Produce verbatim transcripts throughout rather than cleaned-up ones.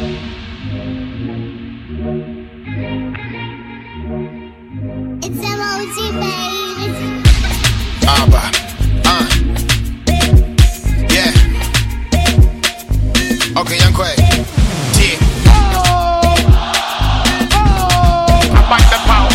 It's M O G, baby. Abba, uh, yeah. Okay, young quiet. Yeah. Oh, oh, I bite the power.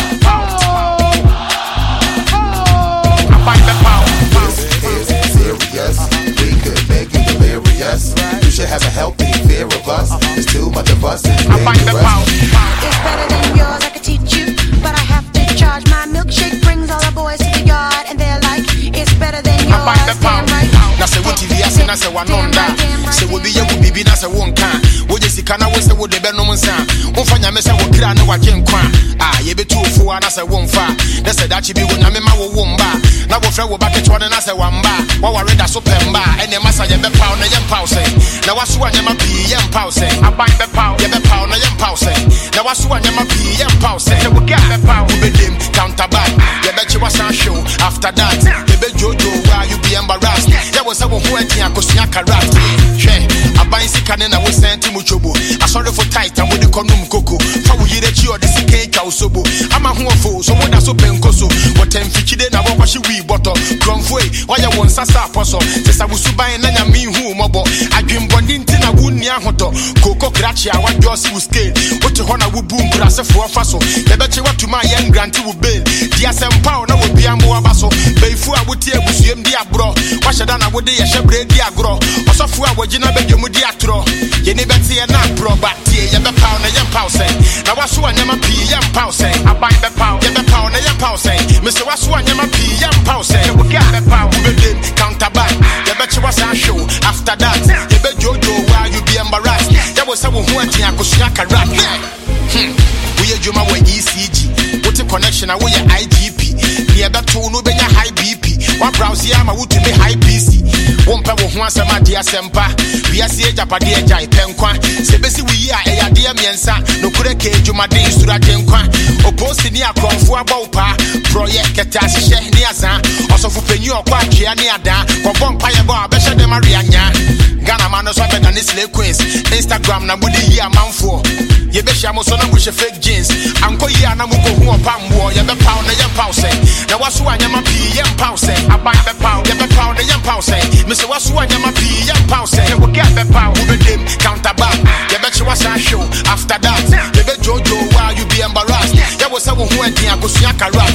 I bite the power. This is serious. We could make you delirious. You should have a healthy fear of us. There's too much of us. It's I bite the power. It's better than yours, I could teach you, but I have to charge. My milkshake brings all the boys to the yard, and they're like, it's better than yours. I bite the power. Damn right. Now say what T V I say, now say one on that. Say we be you be be now say one can. We just can I say what they be no man say. One for nyame say what kira no wajen kwa. Ah, ye be two for na say one fa. They say that you be when nyame ma wo womba. Now we fret we back it one na say one ba. Wa wa read so pemba. And the massa ye be power na ye power say. Now wasu nyama be ye power say. I bite the power. Ye be power na ye power say. Now wasu nyama be ye power say. We get the power. We be them counter back. Ye bet you was on show after that. Ye be jojo why you be embarrassed. There was someone who went in a cosmic karate. She, a bicycle cannon, I was sent to Muchobo. I saw the for tight and with the condom cocoa. For we hear that you are the cake sobo. I'm a home fool, so what that's open coso. What ten fifty then I watch you we bottle. Cromway, why you want Sasa apostle? Says I was to buy and I mean who mobile. I dream bonding tin a wound near hoto. Coco Gracia, what your see will scale. What to honor will boom grass for a faso. The better what to my young grantee will bail. Dear Sam Power, now will be a more basso. Before I would tear with you, dear bro. What should I would dear shepherd dear grow? Or so for our Gina Bedum diatro. You never see a not bro, but dear, you have a pound and your pause. Now what's one yama pee yam pause? I buy the pound, get the pound and your pause. Mister what's one yama pee yam pause? We got the pound, we did counter back. You bet you was on show after that. You bet Jojo while you be embarrassed. There was someone who went in a Koshiaka rap. Hmm, we are Juma with E C G. What a connection, I will your I G P. Near that two no be high B P. One browse here, my wood to be high P C. One pebble once a my dear Sempa. We are see Japadia Jai Penqua. Sebesi we are a dear Miensa. No could a cage you my days to that Genqua. Opposed near Cron for a bopa. Project Catas Niaza. Also for Penny or Quakia Niada. For Bompire Bar, Besha de Mariana. Ghana Manos better than this Queens. Instagram Nabudi here, man for. Ye be shamo so na with your fake jeans. Anko ya na muko hu opam wo. Ye be pound na ye pause. Na wasu anyama pi ye pause. I buy the pound. Ye be pound na ye pause. Me say wasu anyama pi ye pause. Ye we get the pound. We be them counter back. Ye be chi wasa show after that. Ye be Jojo while you be embarrassed. Ye we say wo hu enti akosia karap.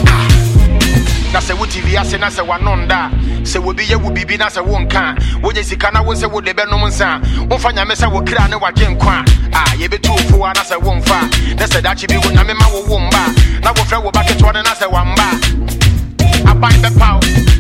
Na say wo T V ase na say wanonda. Say we be ye wo bibi na say won kan. Wo je sika na wo say wo de be no nsa. Wo fa nyame say wo kra ne wagen kwa. Ah ye be two for na say won fa. Na say that be wo nyame ma wo won ba. Na wo fra wo ba ke to na say wan ba. I buy the power.